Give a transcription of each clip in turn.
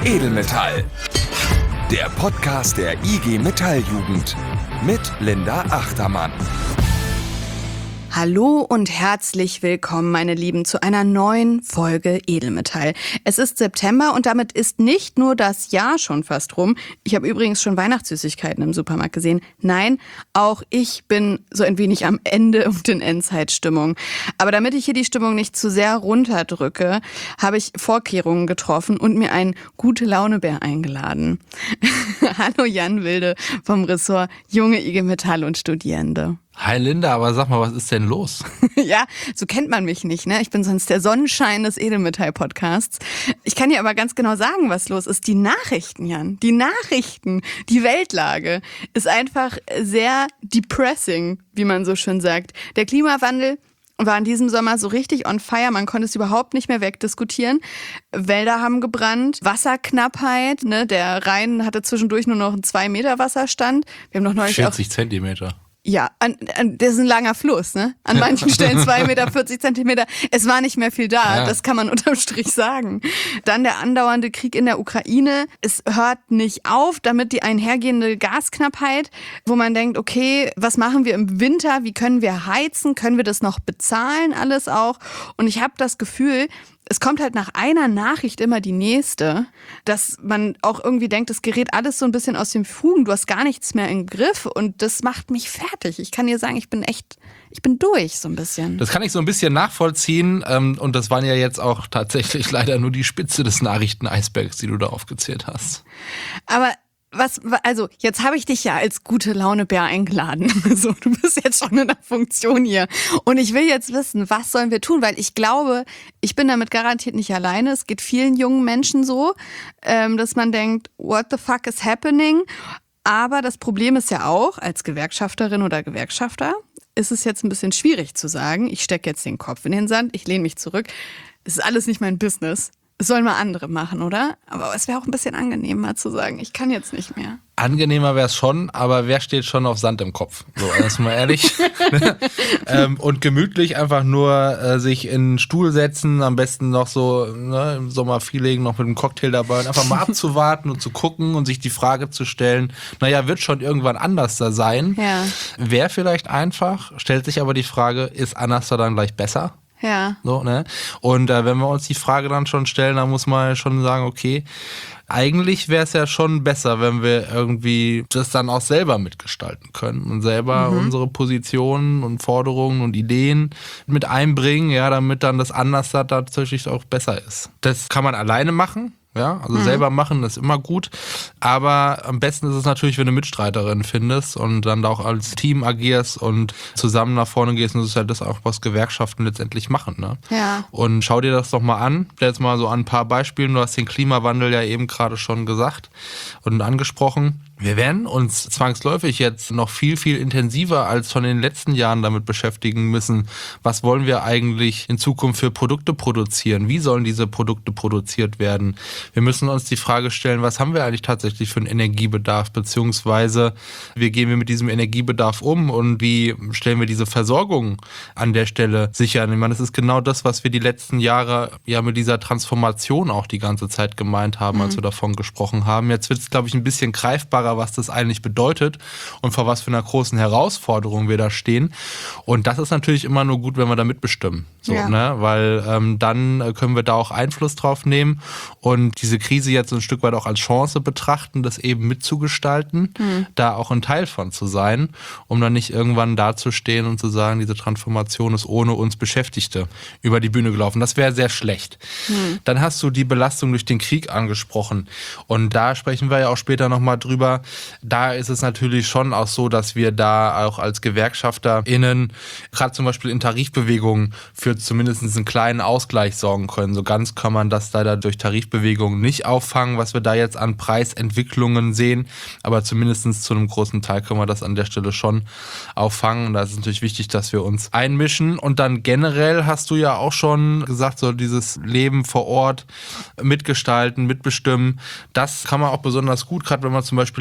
Edelmetall. Der Podcast der IG Metalljugend mit Linda Achtermann. Hallo und herzlich willkommen, meine Lieben, zu einer neuen Folge Edelmetall. Es ist September und damit ist nicht nur das Jahr schon fast rum. Ich habe übrigens schon Weihnachtssüßigkeiten im Supermarkt gesehen. Nein, auch ich bin so ein wenig am Ende und in Endzeitstimmung. Aber damit ich hier die Stimmung nicht zu sehr runterdrücke, habe ich Vorkehrungen getroffen und mir einen Gute-Laune-Bär eingeladen. Hallo Jan Wilde vom Ressort Junge IG Metall und Studierende. Hi Linda, aber sag mal, was ist denn los? Ja, so kennt man mich nicht, ne? Ich bin sonst der Sonnenschein des Edelmetall-Podcasts. Ich kann dir aber ganz genau sagen, was los ist. Die Nachrichten, Jan, die Nachrichten, die Weltlage ist einfach sehr depressing, wie man so schön sagt. Der Klimawandel war in diesem Sommer so richtig on fire, man konnte es überhaupt nicht mehr wegdiskutieren. Wälder haben gebrannt, Wasserknappheit, ne? Der Rhein hatte zwischendurch nur noch einen 2 Meter Wasserstand. Wir haben noch neulich 40 Zentimeter. Ja, das ist ein langer Fluss, ne? An manchen Stellen 2 Meter, 40 Zentimeter. Es war nicht mehr viel da, ja. Das kann man unterm Strich sagen. Dann der andauernde Krieg in der Ukraine. Es hört nicht auf, damit die einhergehende Gasknappheit, wo man denkt, okay, was machen wir im Winter? Wie können wir heizen? Können wir das noch bezahlen? Alles auch. Und ich habe das Gefühl, es kommt halt nach einer Nachricht immer die nächste, dass man auch irgendwie denkt, es gerät alles so ein bisschen aus den Fugen, du hast gar nichts mehr im Griff und das macht mich fertig. Ich kann dir sagen, ich bin durch so ein bisschen. Das kann ich so ein bisschen nachvollziehen und das waren ja jetzt auch tatsächlich leider nur die Spitze des Nachrichteneisbergs, die du da aufgezählt hast. Aber jetzt habe ich dich ja als Gute-Laune-Bär eingeladen. So, du bist jetzt schon in der Funktion hier. Und ich will jetzt wissen, was sollen wir tun? Weil ich glaube, ich bin damit garantiert nicht alleine. Es geht vielen jungen Menschen so, dass man denkt, what the fuck is happening? Aber das Problem ist ja auch, als Gewerkschafterin oder Gewerkschafter, ist es jetzt ein bisschen schwierig zu sagen, ich stecke jetzt den Kopf in den Sand, ich lehne mich zurück. Es ist alles nicht mein Business. Das sollen mal andere machen, oder? Aber es wäre auch ein bisschen angenehmer zu sagen, ich kann jetzt nicht mehr. Angenehmer wäre es schon, aber wer steht schon auf Sand im Kopf? So, erstmal ehrlich. Und gemütlich einfach nur sich in einen Stuhl setzen, am besten noch so im Sommerfeeling noch mit einem Cocktail dabei und einfach mal abzuwarten und zu gucken und sich die Frage zu stellen, naja, wird schon irgendwann anders da sein? Ja. Wäre vielleicht einfach, stellt sich aber die Frage, ist anders da dann gleich besser? Ja. So, ne? Und wenn wir uns die Frage dann schon stellen, dann muss man schon sagen, okay, eigentlich wäre es ja schon besser, wenn wir irgendwie das dann auch selber mitgestalten können und selber unsere Positionen und Forderungen und Ideen mit einbringen, ja, damit dann das anders da tatsächlich auch besser ist. Das kann man alleine machen. Ja, also selber machen ist immer gut, aber am besten ist es natürlich, wenn du Mitstreiterin findest und dann auch als Team agierst und zusammen nach vorne gehst, und das ist ja das auch, was Gewerkschaften letztendlich machen, ne? Ja. Und schau dir das doch mal an, jetzt mal so an ein paar Beispielen, du hast den Klimawandel ja eben gerade schon gesagt und angesprochen. Wir werden uns zwangsläufig jetzt noch viel, viel intensiver als schon in den letzten Jahren damit beschäftigen müssen. Was wollen wir eigentlich in Zukunft für Produkte produzieren? Wie sollen diese Produkte produziert werden? Wir müssen uns die Frage stellen, was haben wir eigentlich tatsächlich für einen Energiebedarf? Beziehungsweise, wie gehen wir mit diesem Energiebedarf um und wie stellen wir diese Versorgung an der Stelle sicher? Ich meine, das ist genau das, was wir die letzten Jahre ja mit dieser Transformation auch die ganze Zeit gemeint haben, als wir davon gesprochen haben. Jetzt wird es, glaube ich, ein bisschen greifbarer, was das eigentlich bedeutet und vor was für einer großen Herausforderung wir da stehen. Und das ist natürlich immer nur gut, wenn wir da mitbestimmen. So, ja. Ne? Weil dann können wir da auch Einfluss drauf nehmen und diese Krise jetzt ein Stück weit auch als Chance betrachten, das eben mitzugestalten, da auch ein Teil von zu sein, um dann nicht irgendwann dazustehen und zu sagen, diese Transformation ist ohne uns Beschäftigte über die Bühne gelaufen. Das wäre sehr schlecht. Dann hast du die Belastung durch den Krieg angesprochen und da sprechen wir ja auch später nochmal drüber. Da ist es natürlich schon auch so, dass wir da auch als GewerkschafterInnen gerade zum Beispiel in Tarifbewegungen für zumindest einen kleinen Ausgleich sorgen können. So ganz kann man das leider durch Tarifbewegungen nicht auffangen, was wir da jetzt an Preisentwicklungen sehen. Aber zumindest zu einem großen Teil können wir das an der Stelle schon auffangen. Und da ist es natürlich wichtig, dass wir uns einmischen. Und dann generell hast du ja auch schon gesagt, so dieses Leben vor Ort mitgestalten, mitbestimmen. Das kann man auch besonders gut, gerade wenn man zum Beispiel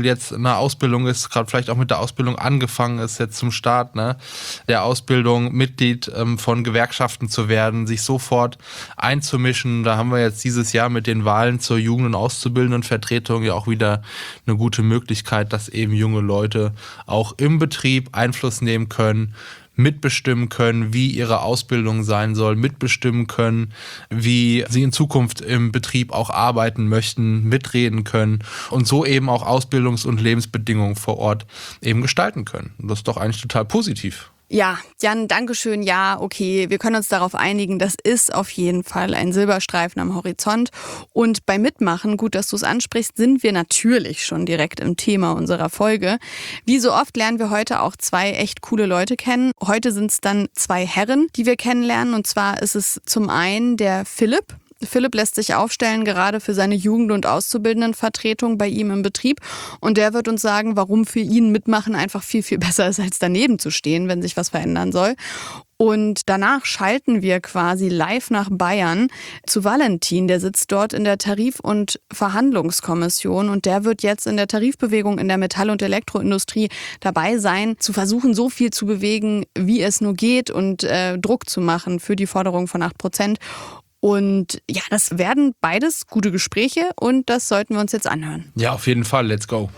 jetzt eine Ausbildung ist, gerade vielleicht auch mit der Ausbildung angefangen ist, jetzt zum Start, ne, der Ausbildung Mitglied von Gewerkschaften zu werden, sich sofort einzumischen. Da haben wir jetzt dieses Jahr mit den Wahlen zur Jugend- und Auszubildendenvertretung ja auch wieder eine gute Möglichkeit, dass eben junge Leute auch im Betrieb Einfluss nehmen können, mitbestimmen können, wie ihre Ausbildung sein soll, mitbestimmen können, wie sie in Zukunft im Betrieb auch arbeiten möchten, mitreden können und so eben auch Ausbildungs- und Lebensbedingungen vor Ort eben gestalten können. Und das ist doch eigentlich total positiv. Ja, Jan, Dankeschön. Ja, okay, wir können uns darauf einigen, das ist auf jeden Fall ein Silberstreifen am Horizont. Und beim Mitmachen, gut, dass du es ansprichst, sind wir natürlich schon direkt im Thema unserer Folge. Wie so oft lernen wir heute auch 2 echt coole Leute kennen. Heute sind es dann 2 Herren, die wir kennenlernen. Und zwar ist es zum einen der Philipp. Philipp lässt sich aufstellen, gerade für seine Jugend- und Auszubildendenvertretung bei ihm im Betrieb. Und der wird uns sagen, warum für ihn Mitmachen einfach viel, viel besser ist, als daneben zu stehen, wenn sich was verändern soll. Und danach schalten wir quasi live nach Bayern zu Valentin. Der sitzt dort in der Tarif- und Verhandlungskommission und der wird jetzt in der Tarifbewegung in der Metall- und Elektroindustrie dabei sein, zu versuchen, so viel zu bewegen, wie es nur geht und Druck zu machen für die Forderung von 8%. Und ja, das werden beides gute Gespräche und das sollten wir uns jetzt anhören. Ja, auf jeden Fall. Let's go.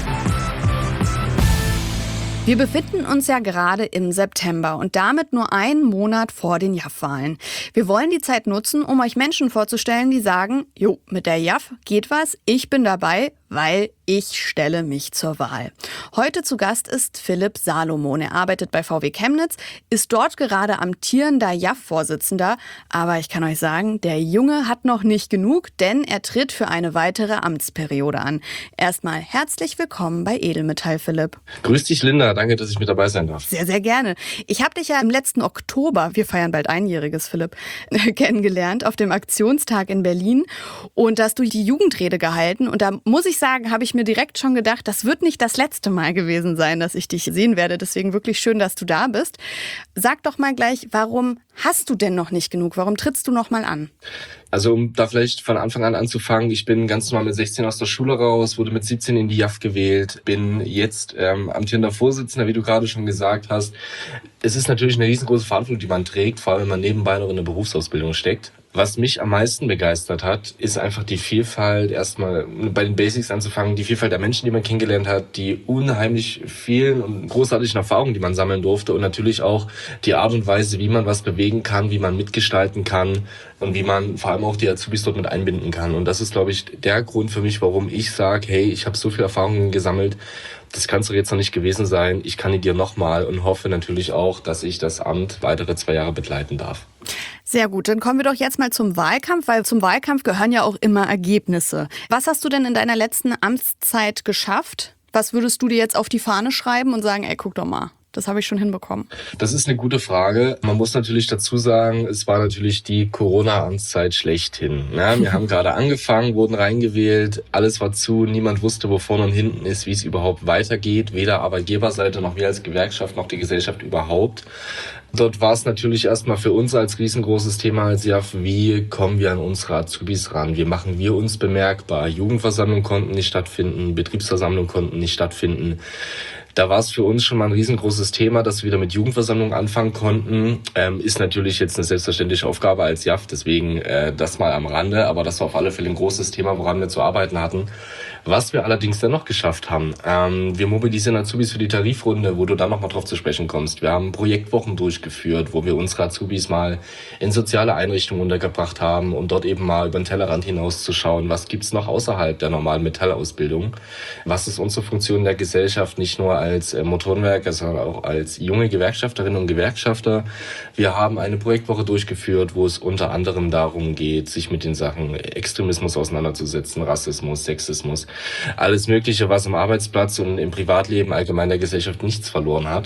Wir befinden uns ja gerade im September und damit nur einen Monat vor den JAF-Wahlen. Wir wollen die Zeit nutzen, um euch Menschen vorzustellen, die sagen, jo, mit der JAF geht was, ich bin dabei, weil ich stelle mich zur Wahl. Heute zu Gast ist Philipp Salomon. Er arbeitet bei VW Chemnitz, ist dort gerade amtierender JAF-Vorsitzender. Aber ich kann euch sagen, der Junge hat noch nicht genug, denn er tritt für eine weitere Amtsperiode an. Erstmal herzlich willkommen bei Edelmetall, Philipp. Grüß dich, Linda. Danke, dass ich mit dabei sein darf. Sehr, sehr gerne. Ich habe dich ja im letzten Oktober, wir feiern bald Einjähriges, Philipp, kennengelernt auf dem Aktionstag in Berlin. Und da hast du die Jugendrede gehalten. Und da muss ich sagen, habe ich mir direkt schon gedacht, das wird nicht das letzte Mal gewesen sein, dass ich dich sehen werde. Deswegen wirklich schön, dass du da bist. Sag doch mal gleich, warum hast du denn noch nicht genug? Warum trittst du noch mal an? Also um da vielleicht von Anfang an anzufangen, ich bin ganz normal mit 16 aus der Schule raus, wurde mit 17 in die JAF gewählt, bin jetzt amtierender Vorsitzender, wie du gerade schon gesagt hast. Es ist natürlich eine riesengroße Verantwortung, die man trägt, vor allem wenn man nebenbei noch in der Berufsausbildung steckt. Was mich am meisten begeistert hat, ist einfach die Vielfalt, erstmal bei den Basics anzufangen, die Vielfalt der Menschen, die man kennengelernt hat, die unheimlich vielen und großartigen Erfahrungen, die man sammeln durfte und natürlich auch die Art und Weise, wie man was bewegen kann, wie man mitgestalten kann und wie man vor allem auch die Azubis dort mit einbinden kann. Und das ist, glaube ich, der Grund für mich, warum ich sage, hey, ich habe so viele Erfahrungen gesammelt, das kann es doch jetzt noch nicht gewesen sein. Ich kandidiere nochmal und hoffe natürlich auch, dass ich das Amt weitere 2 Jahre begleiten darf. Sehr gut, dann kommen wir doch jetzt mal zum Wahlkampf, weil zum Wahlkampf gehören ja auch immer Ergebnisse. Was hast du denn in deiner letzten Amtszeit geschafft? Was würdest du dir jetzt auf die Fahne schreiben und sagen, ey, guck doch mal, das habe ich schon hinbekommen? Das ist eine gute Frage. Man muss natürlich dazu sagen, es war natürlich die Corona-Amtszeit schlechthin. Ja, wir haben gerade angefangen, wurden reingewählt, alles war zu, niemand wusste, wo vorne und hinten ist, wie es überhaupt weitergeht. Weder Arbeitgeberseite noch wir als Gewerkschaft noch die Gesellschaft überhaupt. Dort war es natürlich erstmal für uns als riesengroßes Thema als JAF, wie kommen wir an unsere Azubis ran? Wie machen wir uns bemerkbar? Jugendversammlungen konnten nicht stattfinden, Betriebsversammlungen konnten nicht stattfinden. Da war es für uns schon mal ein riesengroßes Thema, dass wir wieder mit Jugendversammlungen anfangen konnten. Ist natürlich jetzt eine selbstverständliche Aufgabe als JAF, deswegen das mal am Rande. Aber das war auf alle Fälle ein großes Thema, woran wir zu arbeiten hatten. Was wir allerdings dann noch geschafft haben, wir mobilisieren Azubis für die Tarifrunde, wo du dann nochmal drauf zu sprechen kommst. Wir haben Projektwochen durchgeführt, wo wir unsere Azubis mal in soziale Einrichtungen untergebracht haben, um dort eben mal über den Tellerrand hinauszuschauen, was gibt's noch außerhalb der normalen Metallausbildung. Was ist unsere Funktion in der Gesellschaft, nicht nur als Motorenwerker, sondern auch als junge Gewerkschafterinnen und Gewerkschafter. Wir haben eine Projektwoche durchgeführt, wo es unter anderem darum geht, sich mit den Sachen Extremismus auseinanderzusetzen, Rassismus, Sexismus, alles Mögliche, was am Arbeitsplatz und im Privatleben allgemein der Gesellschaft nichts verloren hat.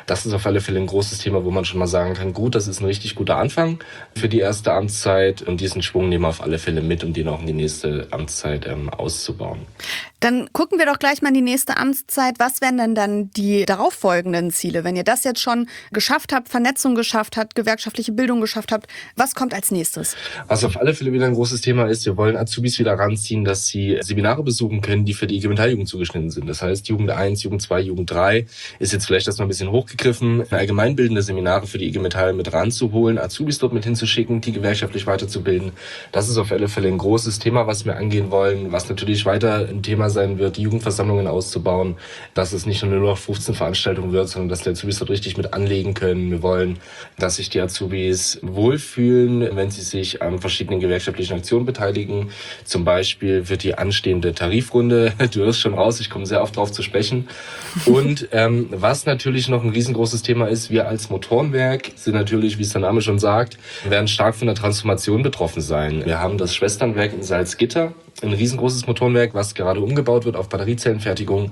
Das ist auf alle Fälle ein großes Thema, wo man schon mal sagen kann, gut, das ist ein richtig guter Anfang für die erste Amtszeit und diesen Schwung nehmen wir auf alle Fälle mit, um den auch in die nächste Amtszeit auszubauen. Dann gucken wir doch gleich mal in die nächste Amtszeit. Was wären denn dann die darauffolgenden Ziele? Wenn ihr das jetzt schon geschafft habt, Vernetzung geschafft habt, gewerkschaftliche Bildung geschafft habt, was kommt als nächstes? Was auf alle Fälle wieder ein großes Thema ist, wir wollen Azubis wieder ranziehen, dass sie Seminare besuchen können, die für die IG Metall-Jugend zugeschnitten sind. Das heißt, Jugend 1, Jugend 2, Jugend 3 ist jetzt vielleicht erstmal ein bisschen hochgegriffen, allgemeinbildende Seminare für die IG Metall mit ranzuholen, Azubis dort mit hinzuschicken, die gewerkschaftlich weiterzubilden. Das ist auf alle Fälle ein großes Thema, was wir angehen wollen, was natürlich weiter ein Thema sein wird, die Jugendversammlungen auszubauen, dass es nicht nur noch 15 Veranstaltungen wird, sondern dass die Azubis dort richtig mit anlegen können. Wir wollen, dass sich die Azubis wohlfühlen, wenn sie sich an verschiedenen gewerkschaftlichen Aktionen beteiligen. Zum Beispiel wird die anstehende Tarifrunde, du hörst schon raus, ich komme sehr oft drauf zu sprechen. Und was natürlich noch ein riesengroßes Thema ist, wir als Motorenwerk sind natürlich, wie es der Name schon sagt, werden stark von der Transformation betroffen sein. Wir haben das Schwesternwerk in Salzgitter, ein riesengroßes Motorenwerk, was gerade umgebaut wird auf Batteriezellenfertigung.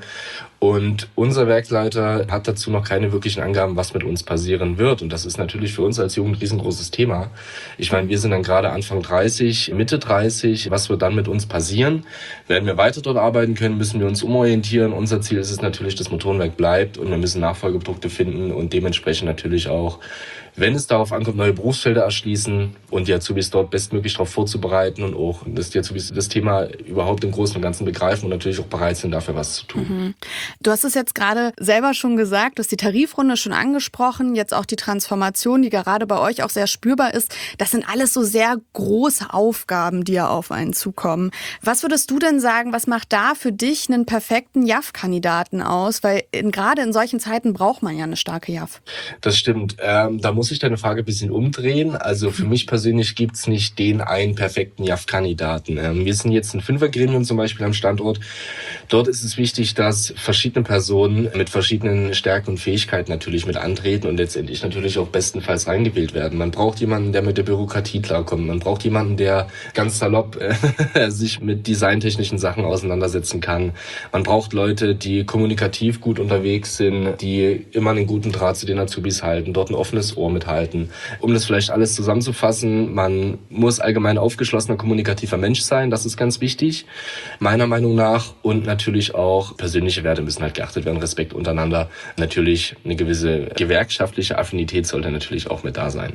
Und unser Werksleiter hat dazu noch keine wirklichen Angaben, was mit uns passieren wird. Und das ist natürlich für uns als Jugend ein riesengroßes Thema. Ich meine, wir sind dann gerade Anfang 30, Mitte 30. Was wird dann mit uns passieren? Werden wir weiter dort arbeiten können, müssen wir uns umorientieren. Unser Ziel ist es natürlich, dass Motorenwerk bleibt und wir müssen Nachfolgeprodukte finden und dementsprechend natürlich auch, wenn es darauf ankommt, neue Berufsfelder erschließen und die Azubis dort bestmöglich darauf vorzubereiten und auch, dass die Azubis das Thema überhaupt im Großen und Ganzen begreifen und natürlich auch bereit sind, dafür was zu tun. Mhm. Du hast es jetzt gerade selber schon gesagt, du hast die Tarifrunde schon angesprochen, jetzt auch die Transformation, die gerade bei euch auch sehr spürbar ist. Das sind alles so sehr große Aufgaben, die ja auf einen zukommen. Was würdest du denn sagen, was macht da für dich einen perfekten JAF-Kandidaten aus? Weil gerade in solchen Zeiten braucht man ja eine starke JAF. Das stimmt. Da muss ich deine Frage ein bisschen umdrehen. Also für mich persönlich gibt's nicht den einen perfekten JAF-Kandidaten. Wir sind jetzt ein Fünfergremium zum Beispiel am Standort. Dort ist es wichtig, dass verschiedene Personen mit verschiedenen Stärken und Fähigkeiten natürlich mit antreten und letztendlich natürlich auch bestenfalls reingewählt werden. Man braucht jemanden, der mit der Bürokratie klarkommt. Man braucht jemanden, der ganz salopp sich mit designtechnischen Sachen auseinandersetzen kann. Man braucht Leute, die kommunikativ gut unterwegs sind, die immer einen guten Draht zu den Azubis halten, dort ein offenes Ohr mithalten. Um das vielleicht alles zusammenzufassen, man muss allgemein aufgeschlossener, kommunikativer Mensch sein. Das ist ganz wichtig, meiner Meinung nach. Und natürlich auch persönliche Werte müssen halt geachtet werden, Respekt untereinander. Natürlich eine gewisse gewerkschaftliche Affinität sollte natürlich auch mit da sein.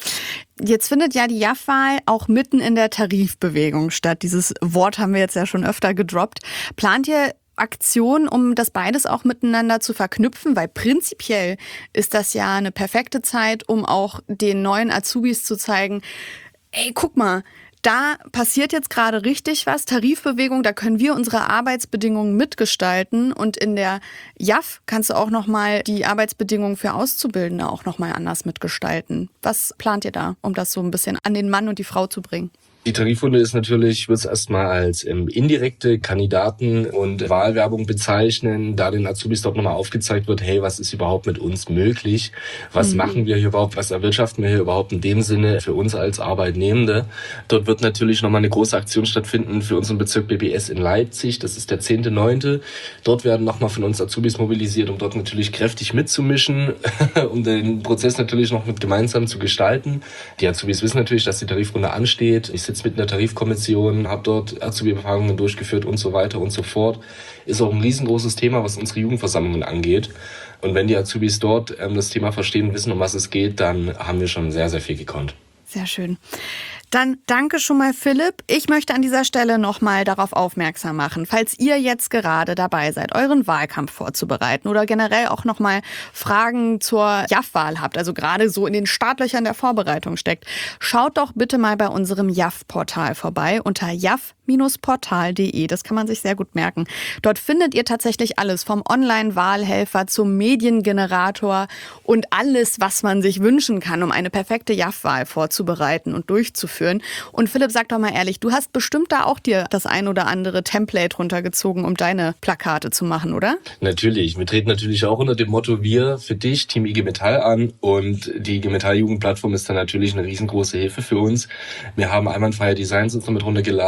Jetzt findet ja die JAF-Wahl auch mitten in der Tarifbewegung statt. Dieses Wort haben wir jetzt ja schon öfter gedroppt. Plant ihr Aktionen, um das beides auch miteinander zu verknüpfen? Weil prinzipiell ist das ja eine perfekte Zeit, um auch den neuen Azubis zu zeigen, ey, guck mal, da passiert jetzt gerade richtig was, Tarifbewegung, da können wir unsere Arbeitsbedingungen mitgestalten und in der JAF kannst du auch nochmal die Arbeitsbedingungen für Auszubildende auch nochmal anders mitgestalten. Was plant ihr da, um das so ein bisschen an den Mann und die Frau zu bringen? Die Tarifrunde ist natürlich, wird es erstmal als indirekte Kandidaten- und Wahlwerbung bezeichnen, da den Azubis dort nochmal aufgezeigt wird, hey, was ist überhaupt mit uns möglich? Was machen wir hier überhaupt? Was erwirtschaften wir hier überhaupt in dem Sinne für uns als Arbeitnehmende? Dort wird natürlich nochmal eine große Aktion stattfinden für unseren Bezirk BBS in Leipzig. Das ist der 10.9. Dort werden nochmal von uns Azubis mobilisiert, um dort natürlich kräftig mitzumischen, um den Prozess natürlich noch mit gemeinsam zu gestalten. Die Azubis wissen natürlich, dass die Tarifrunde ansteht. Ich sitze mit in der Tarifkommission, habe dort Azubi-Befragungen durchgeführt und so weiter und so fort. Ist auch ein riesengroßes Thema, was unsere Jugendversammlungen angeht. Und wenn die Azubis dort das Thema verstehen und wissen, um was es geht, dann haben wir schon sehr, sehr viel gekonnt. Sehr schön. Dann danke schon mal, Philipp. Ich möchte an dieser Stelle nochmal darauf aufmerksam machen, falls ihr jetzt gerade dabei seid, euren Wahlkampf vorzubereiten oder generell auch nochmal Fragen zur JAF-Wahl habt, also gerade so in den Startlöchern der Vorbereitung steckt, schaut doch bitte mal bei unserem JAF-Portal vorbei unter jaf-portal.de. Das kann man sich sehr gut merken. Dort findet ihr tatsächlich alles vom Online-Wahlhelfer zum Mediengenerator und alles, was man sich wünschen kann, um eine perfekte JAF-Wahl vorzubereiten und durchzuführen. Und Philipp, sag doch mal ehrlich, du hast bestimmt da auch dir das ein oder andere Template runtergezogen, um deine Plakate zu machen, oder? Natürlich. Wir treten natürlich auch unter dem Motto Wir für dich, Team IG Metall an. Und die IG Metall Jugendplattform ist dann natürlich eine riesengroße Hilfe für uns. Wir haben einwandfreie Designs uns damit runtergeladen, die sehen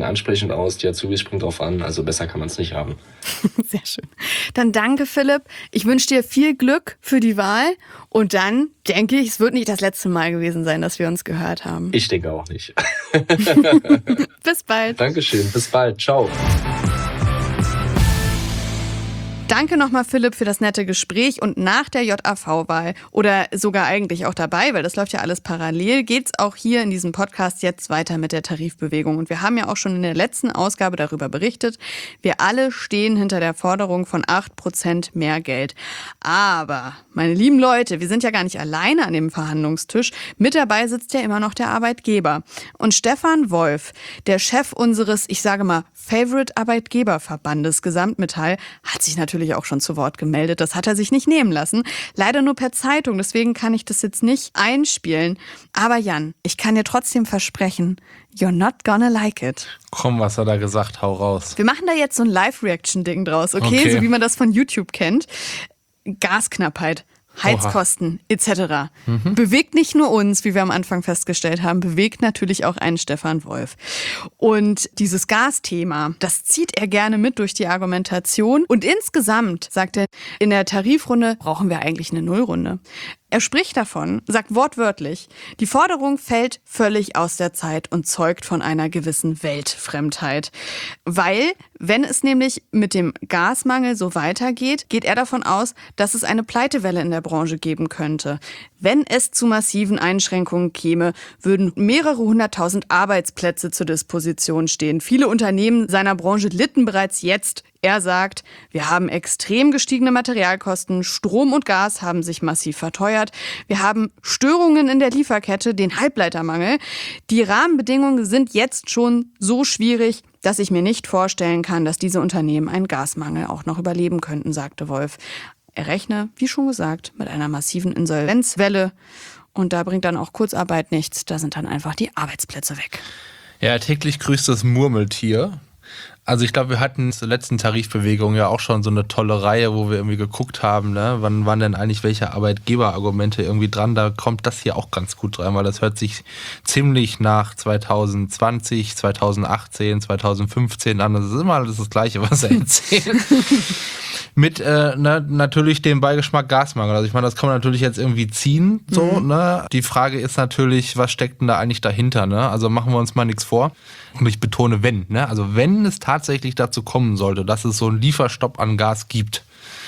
ansprechend aus, die Azubis springen drauf an, also besser kann man es nicht haben. Sehr schön. Dann danke, Philipp. Ich wünsche dir viel Glück für die Wahl und dann denke ich, es wird nicht das letzte Mal gewesen sein, dass wir uns gehört haben. Ich denke auch nicht. Bis bald. Dankeschön, bis bald, ciao. Danke nochmal, Philipp, für das nette Gespräch. Und nach der JAV-Wahl oder sogar eigentlich auch dabei, weil das läuft ja alles parallel, geht's auch hier in diesem Podcast jetzt weiter mit der Tarifbewegung. Und wir haben ja auch schon in der letzten Ausgabe darüber berichtet. Wir alle stehen hinter der Forderung von 8% mehr Geld. Aber, meine lieben Leute, wir sind ja gar nicht alleine an dem Verhandlungstisch. Mit dabei sitzt ja immer noch der Arbeitgeber. Und Stefan Wolf, der Chef unseres, ich sage mal, Favorite-Arbeitgeberverbandes Gesamtmetall, hat sich natürlich auch schon zu Wort gemeldet. Das hat er sich nicht nehmen lassen. Leider nur per Zeitung, deswegen kann ich das jetzt nicht einspielen. Aber Jan, ich kann dir trotzdem versprechen, you're not gonna like it. Komm, was hat er gesagt? Hau raus. Wir machen da jetzt so ein Live-Reaction-Ding draus, okay? So wie man das von YouTube kennt. Gasknappheit. Heizkosten etc. Bewegt nicht nur uns, wie wir am Anfang festgestellt haben, bewegt natürlich auch einen Stefan Wolf. Und dieses Gasthema, das zieht er gerne mit durch die Argumentation. Und insgesamt, sagt er, in der Tarifrunde brauchen wir eigentlich eine Nullrunde. Er spricht davon, sagt wortwörtlich, die Forderung fällt völlig aus der Zeit und zeugt von einer gewissen Weltfremdheit. Weil, wenn es nämlich mit dem Gasmangel so weitergeht, geht er davon aus, dass es eine Pleitewelle in der Branche geben könnte. Wenn es zu massiven Einschränkungen käme, würden mehrere 100.000 Arbeitsplätze zur Disposition stehen. Viele Unternehmen seiner Branche litten bereits jetzt. Er sagt, wir haben extrem gestiegene Materialkosten, Strom und Gas haben sich massiv verteuert, wir haben Störungen in der Lieferkette, den Halbleitermangel. Die Rahmenbedingungen sind jetzt schon so schwierig, dass ich mir nicht vorstellen kann, dass diese Unternehmen einen Gasmangel auch noch überleben könnten, sagte Wolf. Er rechne, wie schon gesagt, mit einer massiven Insolvenzwelle und da bringt dann auch Kurzarbeit nichts, da sind dann einfach die Arbeitsplätze weg. Ja, täglich grüßt das Murmeltier. Also ich glaube, wir hatten zur letzten Tarifbewegung ja auch schon so eine tolle Reihe, wo wir irgendwie geguckt haben, ne? Wann waren denn eigentlich welche Arbeitgeberargumente irgendwie dran? Da kommt das hier auch ganz gut rein, weil das hört sich ziemlich nach 2020, 2018, 2015 an. Das ist immer alles das Gleiche, was er erzählt. Mit natürlich dem Beigeschmack Gasmangel. Also ich meine, das kann man natürlich jetzt irgendwie ziehen. So, ne? Die Frage ist natürlich, was steckt denn da eigentlich dahinter? Ne? Also machen wir uns mal nichts vor. Und ich betone, wenn. Ne? Also wenn es tatsächlich dazu kommen sollte, dass es so einen Lieferstopp an Gas gibt,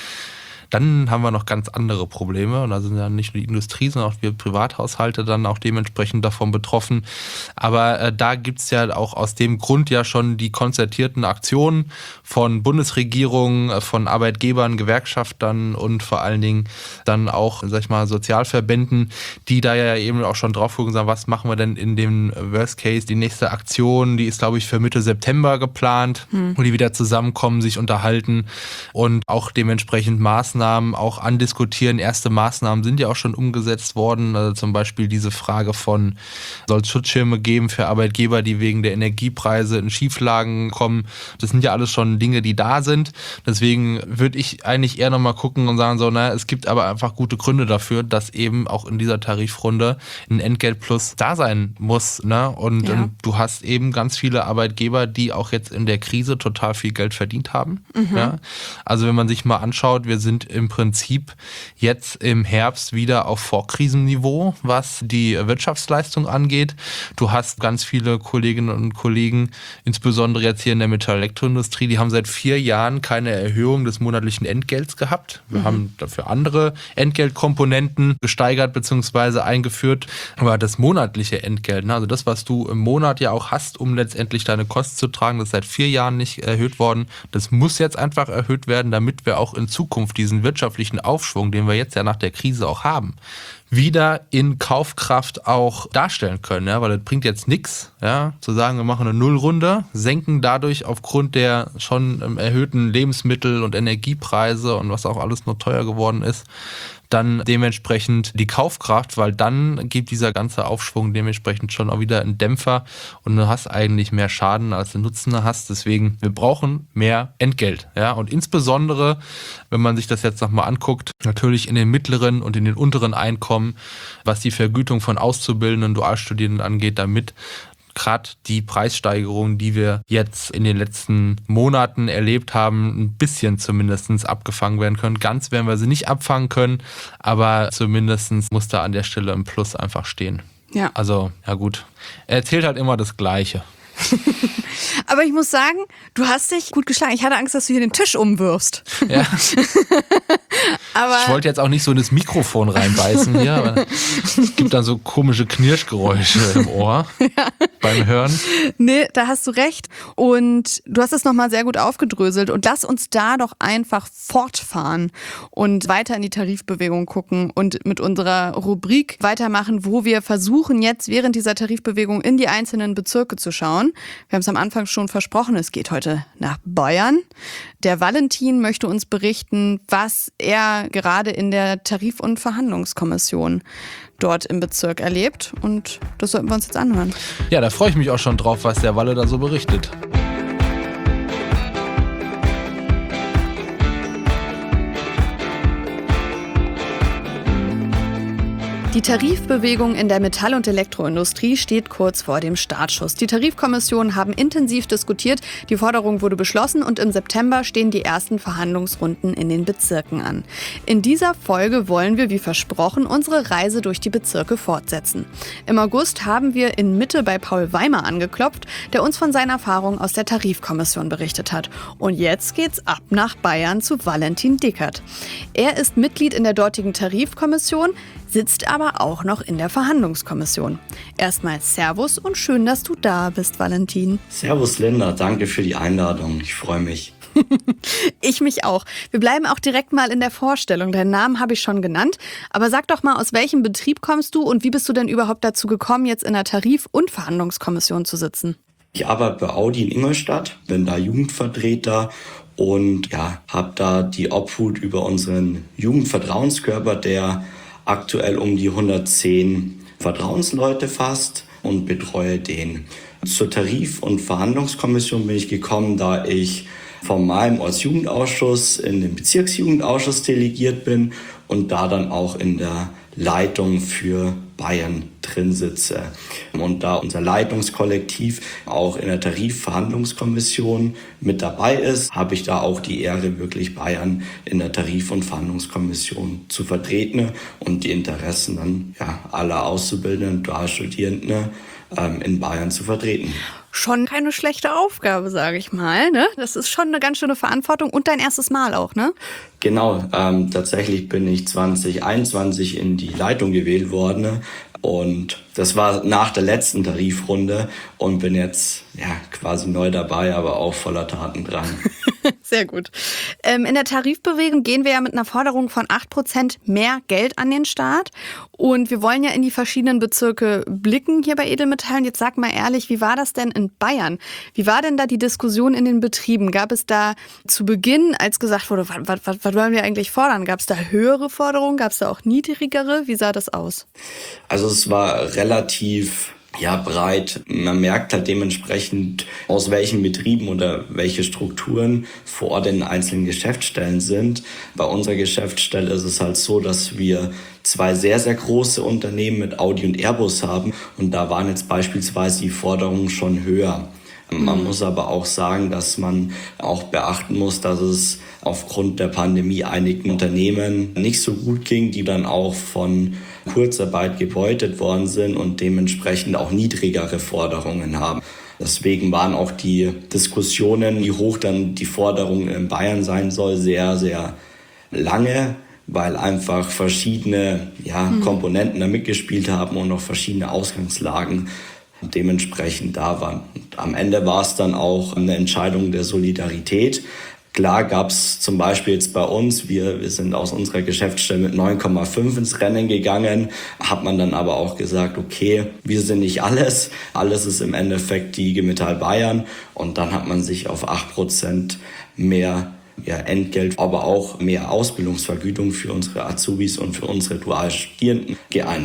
dann haben wir noch ganz andere Probleme. Und da sind ja nicht nur die Industrie, sondern auch wir Privathaushalte dann auch dementsprechend davon betroffen. Aber da gibt's ja auch aus dem Grund ja schon die konzertierten Aktionen von Bundesregierung, von Arbeitgebern, Gewerkschaftern und vor allen Dingen dann auch, sag ich mal, Sozialverbänden, die da ja eben auch schon drauf gucken und sagen, was machen wir denn in dem Worst Case? Die nächste Aktion, die ist, glaube ich, für Mitte September geplant, wo die wieder zusammenkommen, sich unterhalten und auch dementsprechend Maßnahmen auch andiskutieren. Erste Maßnahmen sind ja auch schon umgesetzt worden. Also zum Beispiel diese Frage von, soll es Schutzschirme geben für Arbeitgeber, die wegen der Energiepreise in Schieflagen kommen. Das sind ja alles schon Dinge, die da sind. Deswegen würde ich eigentlich eher nochmal gucken und sagen, so, es gibt aber einfach gute Gründe dafür, dass eben auch in dieser Tarifrunde ein Entgeltplus da sein muss. Ne? Und du hast eben ganz viele Arbeitgeber, die auch jetzt in der Krise total viel Geld verdient haben. Ja? Also wenn man sich mal anschaut, wir sind im Prinzip jetzt im Herbst wieder auf Vorkrisenniveau, was die Wirtschaftsleistung angeht. Du hast ganz viele Kolleginnen und Kollegen, insbesondere jetzt hier in der Metall-Elektroindustrie, die haben seit 4 Jahren keine Erhöhung des monatlichen Entgelts gehabt. Wir haben dafür andere Entgeltkomponenten gesteigert bzw. eingeführt. Aber das monatliche Entgelt, also das, was du im Monat ja auch hast, um letztendlich deine Kosten zu tragen, das ist seit 4 Jahren nicht erhöht worden. Das muss jetzt einfach erhöht werden, damit wir auch in Zukunft diesen wirtschaftlichen Aufschwung, den wir jetzt ja nach der Krise auch haben, wieder in Kaufkraft auch darstellen können, ja, weil das bringt jetzt nichts, ja, zu sagen, wir machen eine Nullrunde, senken dadurch aufgrund der schon erhöhten Lebensmittel- und Energiepreise und was auch alles nur teuer geworden ist, dann dementsprechend die Kaufkraft, weil dann gibt dieser ganze Aufschwung dementsprechend schon auch wieder einen Dämpfer und du hast eigentlich mehr Schaden, als du Nutzen hast. Deswegen, wir brauchen mehr Entgelt. Ja? Und insbesondere, wenn man sich das jetzt nochmal anguckt, natürlich in den mittleren und in den unteren Einkommen, was die Vergütung von Auszubildenden und Dualstudierenden angeht, damit gerade die Preissteigerungen, die wir jetzt in den letzten Monaten erlebt haben, ein bisschen zumindest abgefangen werden können. Ganz werden wir sie nicht abfangen können, aber zumindest muss da an der Stelle ein Plus einfach stehen. Ja. Also, ja gut, er erzählt halt immer das Gleiche. Aber ich muss sagen, du hast dich gut geschlagen. Ich hatte Angst, dass du hier den Tisch umwirfst. Ja. Aber Ich wollte jetzt auch nicht so in das Mikrofon reinbeißen hier, aber es gibt dann so komische Knirschgeräusche im Ohr beim Hören. nee, da hast du recht. Und du hast es nochmal sehr gut aufgedröselt. Und lass uns da doch einfach fortfahren und weiter in die Tarifbewegung gucken und mit unserer Rubrik weitermachen, wo wir versuchen, jetzt während dieser Tarifbewegung in die einzelnen Bezirke zu schauen. Wir haben es am Anfang schon versprochen, es geht heute nach Bayern. Der Valentin möchte uns berichten, was er gerade in der Tarif- und Verhandlungskommission dort im Bezirk erlebt. Und das sollten wir uns jetzt anhören. Ja, da freue ich mich auch schon drauf, was der Walle da so berichtet. Die Tarifbewegung in der Metall- und Elektroindustrie steht kurz vor dem Startschuss. Die Tarifkommissionen haben intensiv diskutiert, die Forderung wurde beschlossen und im September stehen die ersten Verhandlungsrunden in den Bezirken an. In dieser Folge wollen wir, wie versprochen, unsere Reise durch die Bezirke fortsetzen. Im August haben wir in Mitte bei Paul Weimer angeklopft, der uns von seinen Erfahrungen aus der Tarifkommission berichtet hat. Und jetzt geht's ab nach Bayern zu Valentin Dickert. Er ist Mitglied in der dortigen Tarifkommission, sitzt aber auch noch in der Verhandlungskommission. Erstmal Servus und schön, dass du da bist, Valentin. Servus Linda, danke für die Einladung. Ich freue mich. Ich mich auch. Wir bleiben auch direkt mal in der Vorstellung. Deinen Namen habe ich schon genannt. Aber sag doch mal, aus welchem Betrieb kommst du und wie bist du denn überhaupt dazu gekommen, jetzt in der Tarif- und Verhandlungskommission zu sitzen? Ich arbeite bei Audi in Ingolstadt, bin da Jugendvertreter und habe da die Obhut über unseren Jugendvertrauenskörper, der aktuell um die 110 Vertrauensleute fasst und betreue den. Zur Tarif- und Verhandlungskommission bin ich gekommen, da ich von meinem Ortsjugendausschuss in den Bezirksjugendausschuss delegiert bin und da dann auch in der Leitung für Bayern drin sitze. Und da unser Leitungskollektiv auch in der Tarifverhandlungskommission mit dabei ist, habe ich da auch die Ehre, wirklich Bayern in der Tarif- und Verhandlungskommission zu vertreten und die Interessen dann aller Auszubildenden und Dualstudierenden in Bayern zu vertreten. Schon keine schlechte Aufgabe, sage ich mal, ne? Das ist schon eine ganz schöne Verantwortung und dein erstes Mal auch, ne? Genau, tatsächlich bin ich 2021 in die Leitung gewählt worden und das war nach der letzten Tarifrunde und bin jetzt quasi neu dabei, aber auch voller Taten dran. Sehr gut. In der Tarifbewegung gehen wir ja mit einer Forderung von 8% mehr Geld an den Staat. Und wir wollen ja in die verschiedenen Bezirke blicken hier bei Edelmetall. Und jetzt sag mal ehrlich, wie war das denn in Bayern? Wie war denn da die Diskussion in den Betrieben? Gab es da zu Beginn, als gesagt wurde, was wollen wir eigentlich fordern? Gab es da höhere Forderungen? Gab es da auch niedrigere? Wie sah das aus? Also es war relativ breit. Man merkt halt dementsprechend, aus welchen Betrieben oder welche Strukturen vor den einzelnen Geschäftsstellen sind. Bei unserer Geschäftsstelle ist es halt so, dass wir 2 sehr, sehr große Unternehmen mit Audi und Airbus haben und da waren jetzt beispielsweise die Forderungen schon höher. Man muss aber auch sagen, dass man auch beachten muss, dass es aufgrund der Pandemie einigen Unternehmen nicht so gut ging, die dann auch von Kurzarbeit gebeutet worden sind und dementsprechend auch niedrigere Forderungen haben. Deswegen waren auch die Diskussionen, wie hoch dann die Forderung in Bayern sein soll, sehr, sehr lange, weil einfach verschiedene Komponenten da mitgespielt haben und auch verschiedene Ausgangslagen dementsprechend da waren. Und am Ende war es dann auch eine Entscheidung der Solidarität. Klar gab es zum Beispiel jetzt bei uns, wir sind aus unserer Geschäftsstelle mit 9,5 ins Rennen gegangen, hat man dann aber auch gesagt, okay, wir sind nicht alles ist im Endeffekt die IG Metall Bayern und dann hat man sich auf 8% mehr Entgelt, aber auch mehr Ausbildungsvergütung für unsere Azubis und für unsere Dualstudierenden geeinigt.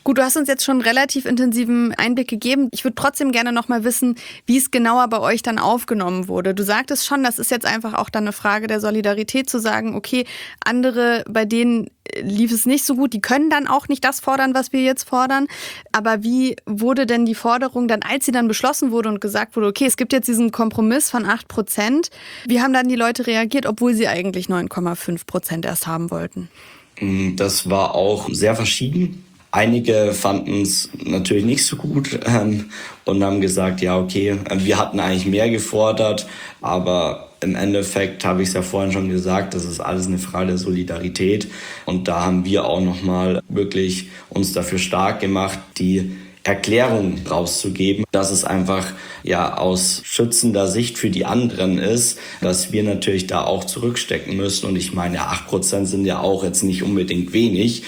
Gut, du hast uns jetzt schon einen relativ intensiven Einblick gegeben. Ich würde trotzdem gerne noch mal wissen, wie es genauer bei euch dann aufgenommen wurde. Du sagtest schon, das ist jetzt einfach auch dann eine Frage der Solidarität zu sagen, okay, andere, bei denen lief es nicht so gut, die können dann auch nicht das fordern, was wir jetzt fordern. Aber wie wurde denn die Forderung dann, als sie dann beschlossen wurde und gesagt wurde, okay, es gibt jetzt diesen Kompromiss von 8%, wie haben dann die Leute reagiert, obwohl sie eigentlich 9,5% erst haben wollten? Das war auch sehr verschieden. Einige fanden es natürlich nicht so gut und haben gesagt, ja okay, wir hatten eigentlich mehr gefordert, aber im Endeffekt habe ich es ja vorhin schon gesagt, das ist alles eine Frage der Solidarität und da haben wir auch nochmal wirklich uns dafür stark gemacht, die Erklärung rauszugeben, dass es einfach ja aus schützender Sicht für die anderen ist, dass wir natürlich da auch zurückstecken müssen. Und ich meine, 8% sind ja auch jetzt nicht unbedingt wenig.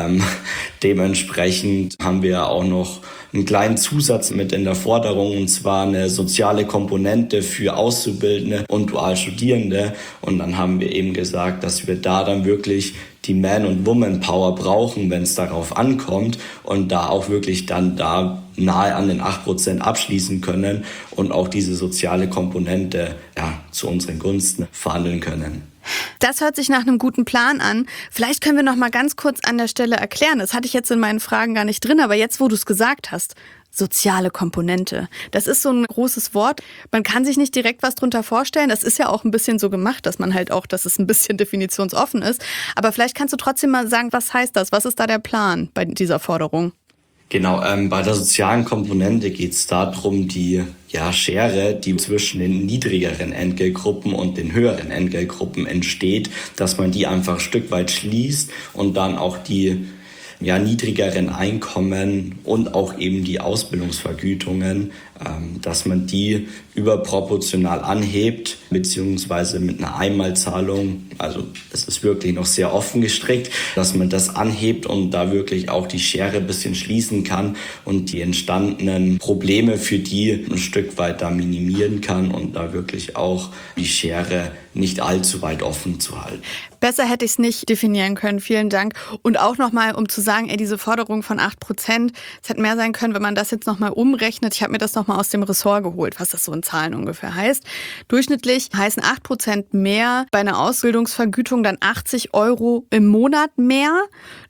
Dementsprechend haben wir auch noch einen kleinen Zusatz mit in der Forderung, und zwar eine soziale Komponente für Auszubildende und Dualstudierende. Und dann haben wir eben gesagt, dass wir da dann wirklich die Man- und Woman-Power brauchen, wenn es darauf ankommt und da auch wirklich dann da nahe an den 8% abschließen können und auch diese soziale Komponente zu unseren Gunsten verhandeln können. Das hört sich nach einem guten Plan an. Vielleicht können wir noch mal ganz kurz an der Stelle erklären. Das hatte ich jetzt in meinen Fragen gar nicht drin, aber jetzt, wo du es gesagt hast, soziale Komponente. Das ist so ein großes Wort. Man kann sich nicht direkt was drunter vorstellen. Das ist ja auch ein bisschen so gemacht, dass man halt auch, dass es ein bisschen definitionsoffen ist. Aber vielleicht kannst du trotzdem mal sagen, was heißt das? Was ist da der Plan bei dieser Forderung? Genau, bei der sozialen Komponente geht es darum, die Schere, die zwischen den niedrigeren Entgeltgruppen und den höheren Entgeltgruppen entsteht, dass man die einfach ein Stück weit schließt und dann auch die niedrigeren Einkommen und auch eben die Ausbildungsvergütungen, dass man die überproportional anhebt, beziehungsweise mit einer Einmalzahlung, also es ist wirklich noch sehr offen gestrickt, dass man das anhebt und da wirklich auch die Schere ein bisschen schließen kann und die entstandenen Probleme für die ein Stück weit da minimieren kann und da wirklich auch die Schere nicht allzu weit offen zu halten. Besser hätte ich es nicht definieren können. Vielen Dank. Und auch nochmal, um zu sagen, diese Forderung von 8%, es hätte mehr sein können, wenn man das jetzt nochmal umrechnet. Ich habe mir das nochmal aus dem Ressort geholt, was das so in Zahlen ungefähr heißt. Durchschnittlich heißen 8% mehr bei einer Ausbildungsvergütung dann 80 € im Monat mehr,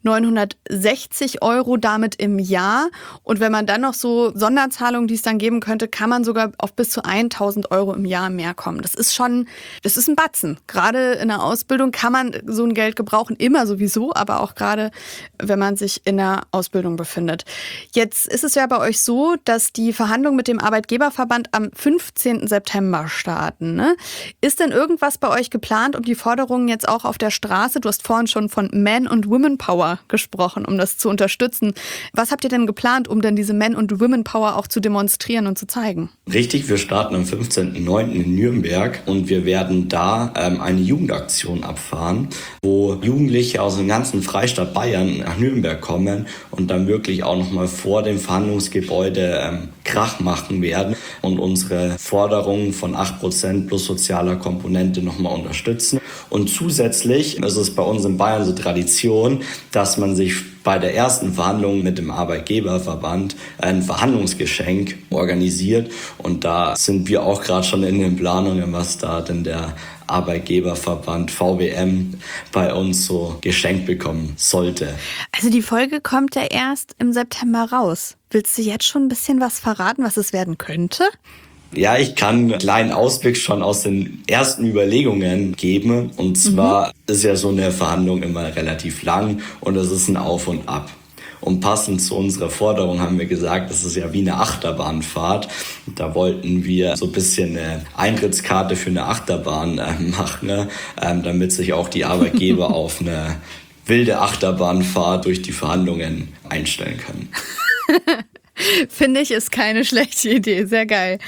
960 € damit im Jahr. Und wenn man dann noch so Sonderzahlungen, die es dann geben könnte, kann man sogar auf bis zu 1.000 € im Jahr mehr kommen. Das ist ein Batzen. Gerade in der Ausbildung kann man so ein Geld gebrauchen, immer sowieso, aber auch gerade, wenn man sich in der Ausbildung befindet. Jetzt ist es ja bei euch so, dass die Verhandlungen mit dem Arbeitgeberverband am 15. September starten. Ne? Ist denn irgendwas bei euch geplant, um die Forderungen jetzt auch auf der Straße, du hast vorhin schon von Man- und Women-Power gesprochen, um das zu unterstützen. Was habt ihr denn geplant, um denn diese Man- und Women-Power auch zu demonstrieren und zu zeigen? Richtig, wir starten am 15.09. in Nürnberg und wir werden da eine Jugendaktion abfahren, wo Jugendliche aus dem ganzen Freistaat Bayern nach Nürnberg kommen und dann wirklich auch nochmal vor dem Verhandlungsgebäude Krach machen werden und unsere Forderungen von 8% plus sozialer Komponente nochmal unterstützen. Und zusätzlich ist es bei uns in Bayern so Tradition, dass man sich bei der ersten Verhandlung mit dem Arbeitgeberverband ein Verhandlungsgeschenk organisiert. Und da sind wir auch gerade schon in den Planungen, was da denn der Arbeitgeberverband VBM bei uns so geschenkt bekommen sollte. Also die Folge kommt ja erst im September raus. Willst du jetzt schon ein bisschen was verraten, was es werden könnte? Ja, ich kann einen kleinen Ausblick schon aus den ersten Überlegungen geben. Und zwar ist ja so eine Verhandlung immer relativ lang und es ist ein Auf und Ab. Und passend zu unserer Forderung haben wir gesagt, das ist ja wie eine Achterbahnfahrt. Da wollten wir so ein bisschen eine Eintrittskarte für eine Achterbahn machen, damit sich auch die Arbeitgeber auf eine wilde Achterbahnfahrt durch die Verhandlungen einstellen können. Finde ich, ist keine schlechte Idee. Sehr geil.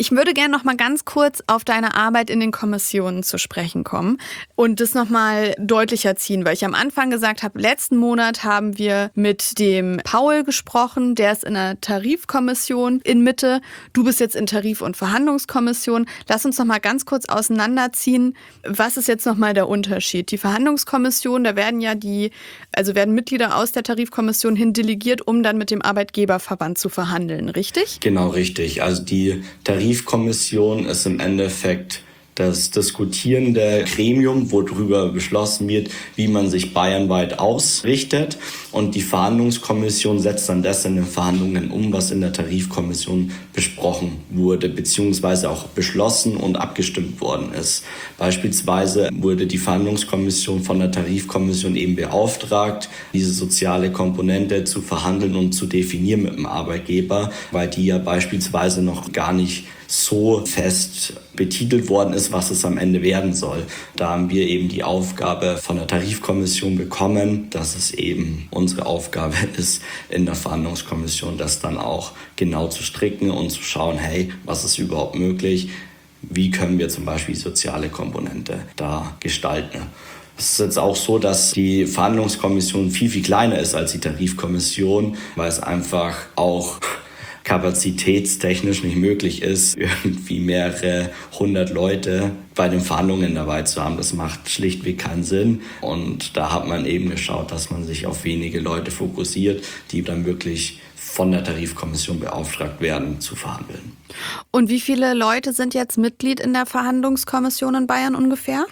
Ich würde gerne noch mal ganz kurz auf deine Arbeit in den Kommissionen zu sprechen kommen und das noch mal deutlicher ziehen, weil ich am Anfang gesagt habe, letzten Monat haben wir mit dem Paul gesprochen, der ist in der Tarifkommission in Mitte. Du bist jetzt in Tarif- und Verhandlungskommission. Lass uns noch mal ganz kurz auseinanderziehen. Was ist jetzt noch mal der Unterschied? Die Verhandlungskommission, da werden ja werden Mitglieder aus der Tarifkommission hin delegiert, um dann mit dem Arbeitgeberverband zu verhandeln, richtig? Genau, richtig. Also die Tarifkommission ist im Endeffekt das diskutierende Gremium, worüber beschlossen wird, wie man sich bayernweit ausrichtet. Und die Verhandlungskommission setzt dann das in den Verhandlungen um, was in der Tarifkommission besprochen wurde, beziehungsweise auch beschlossen und abgestimmt worden ist. Beispielsweise wurde die Verhandlungskommission von der Tarifkommission eben beauftragt, diese soziale Komponente zu verhandeln und zu definieren mit dem Arbeitgeber, weil die ja beispielsweise noch gar nicht so fest betitelt worden ist, was es am Ende werden soll. Da haben wir eben die Aufgabe von der Tarifkommission bekommen, dass es eben unsere Aufgabe ist, in der Verhandlungskommission das dann auch genau zu stricken und zu schauen, hey, was ist überhaupt möglich? Wie können wir zum Beispiel die soziale Komponente da gestalten? Es ist jetzt auch so, dass die Verhandlungskommission viel, viel kleiner ist als die Tarifkommission, weil es einfach auch kapazitätstechnisch nicht möglich ist, irgendwie mehrere 100 Leute bei den Verhandlungen dabei zu haben. Das macht schlichtweg keinen Sinn. Und da hat man eben geschaut, dass man sich auf wenige Leute fokussiert, die dann wirklich von der Tarifkommission beauftragt werden, zu verhandeln. Und wie viele Leute sind jetzt Mitglied in der Verhandlungskommission in Bayern ungefähr?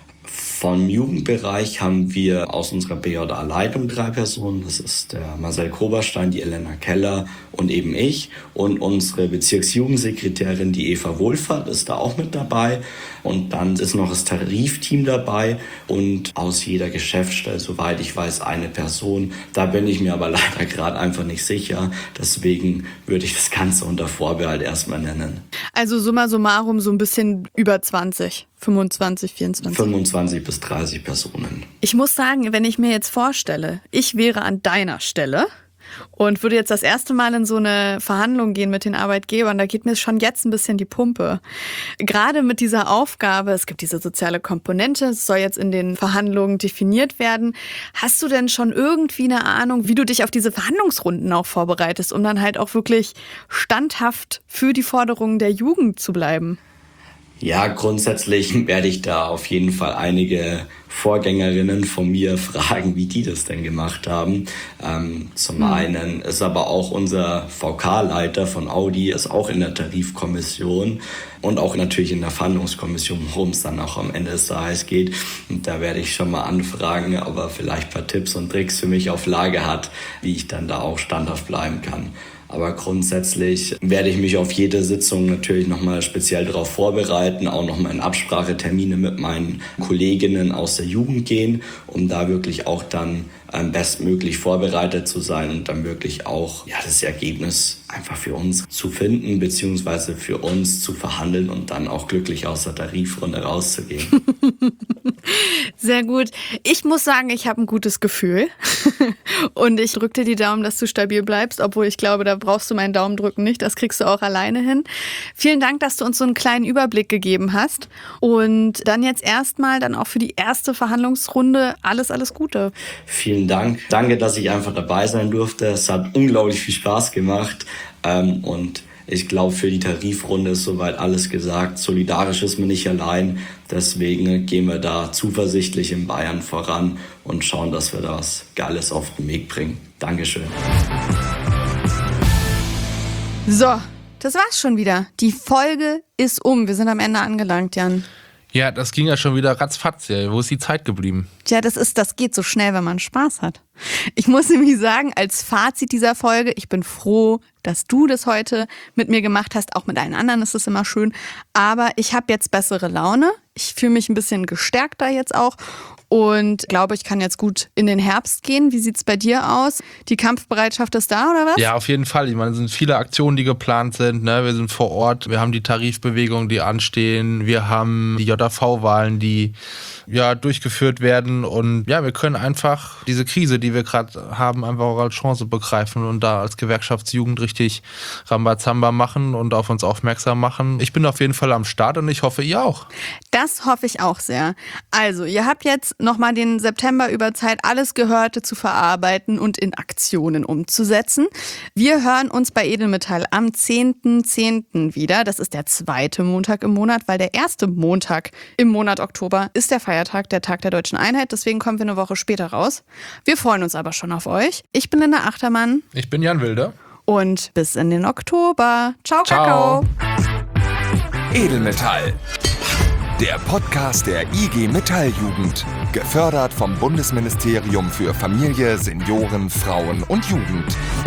Vom Jugendbereich haben wir aus unserer BJA-Leitung 3 Personen. Das ist der Marcel Koberstein, die Elena Keller und eben ich. Und unsere Bezirksjugendsekretärin, die Eva Wohlfahrt, ist da auch mit dabei. Und dann ist noch das Tarifteam dabei und aus jeder Geschäftsstelle, soweit ich weiß, eine Person. Da bin ich mir aber leider gerade einfach nicht sicher. Deswegen würde ich das Ganze unter Vorbehalt erstmal nennen. Also summa summarum so ein bisschen über 20, 25, 24. 25 bis 30 Personen. Ich muss sagen, wenn ich mir jetzt vorstelle, ich wäre an deiner Stelle und würde jetzt das erste Mal in so eine Verhandlung gehen mit den Arbeitgebern, da geht mir schon jetzt ein bisschen die Pumpe. Gerade mit dieser Aufgabe, es gibt diese soziale Komponente, es soll jetzt in den Verhandlungen definiert werden. Hast du denn schon irgendwie eine Ahnung, wie du dich auf diese Verhandlungsrunden auch vorbereitest, um dann halt auch wirklich standhaft für die Forderungen der Jugend zu bleiben? Ja, grundsätzlich werde ich da auf jeden Fall einige Vorgängerinnen von mir fragen, wie die das denn gemacht haben. Zum einen ist aber auch unser VK-Leiter von Audi, ist auch in der Tarifkommission und auch natürlich in der Verhandlungskommission, worum es dann auch am Ende des Tages geht. Und da werde ich schon mal anfragen, ob er vielleicht ein paar Tipps und Tricks für mich auf Lager hat, wie ich dann da auch standhaft bleiben kann. Aber grundsätzlich werde ich mich auf jede Sitzung natürlich nochmal speziell darauf vorbereiten, auch nochmal in Absprachetermine mit meinen Kolleginnen aus der Jugend gehen, um da wirklich auch dann bestmöglich vorbereitet zu sein und dann wirklich auch das Ergebnis einfach für uns zu finden, beziehungsweise für uns zu verhandeln und dann auch glücklich aus der Tarifrunde rauszugehen. Sehr gut. Ich muss sagen, ich habe ein gutes Gefühl und ich drücke dir die Daumen, dass du stabil bleibst, obwohl ich glaube, da brauchst du meinen Daumen drücken nicht, das kriegst du auch alleine hin. Vielen Dank, dass du uns so einen kleinen Überblick gegeben hast und dann jetzt erstmal dann auch für die erste Verhandlungsrunde alles Gute. Vielen Dank. Danke, dass ich einfach dabei sein durfte. Es hat unglaublich viel Spaß gemacht und ich glaube, für die Tarifrunde ist soweit alles gesagt. Solidarisch ist man nicht allein. Deswegen gehen wir da zuversichtlich in Bayern voran und schauen, dass wir da was Geiles auf den Weg bringen. Dankeschön. So, das war's schon wieder. Die Folge ist um. Wir sind am Ende angelangt, Jan. Ja, das ging ja schon wieder ratzfatz. Ja. Wo ist die Zeit geblieben? Tja, das geht so schnell, wenn man Spaß hat. Ich muss nämlich sagen, als Fazit dieser Folge, ich bin froh, dass du das heute mit mir gemacht hast. Auch mit allen anderen ist es immer schön. Aber ich habe jetzt bessere Laune. Ich fühle mich ein bisschen gestärkter jetzt auch und glaube, ich kann jetzt gut in den Herbst gehen. Wie sieht's bei dir aus? Die Kampfbereitschaft ist da, oder was? Ja, auf jeden Fall. Ich meine, es sind viele Aktionen, die geplant sind. Ne? Wir sind vor Ort. Wir haben die Tarifbewegungen, die anstehen. Wir haben die JV-Wahlen, die durchgeführt werden. Und ja, wir können einfach diese Krise, die wir gerade haben, einfach auch als Chance begreifen und da als Gewerkschaftsjugend richtig Rambazamba machen und auf uns aufmerksam machen. Ich bin auf jeden Fall am Start und ich hoffe, ihr auch. Das hoffe ich auch sehr. Also, ihr habt jetzt nochmal den September über Zeit, alles Gehörte zu verarbeiten und in Aktionen umzusetzen. Wir hören uns bei Edelmetall am 10.10. wieder. Das ist der 2. Montag im Monat, weil der 1. Montag im Monat Oktober ist der Feiertag, der Tag der Deutschen Einheit. Deswegen kommen wir eine Woche später raus. Wir freuen uns aber schon auf euch. Ich bin Linda Achtermann. Ich bin Jan Wilde. Und bis in den Oktober. Ciao, Ciao. Kakao. Edelmetall. Der Podcast der IG Metalljugend. Gefördert vom Bundesministerium für Familie, Senioren, Frauen und Jugend.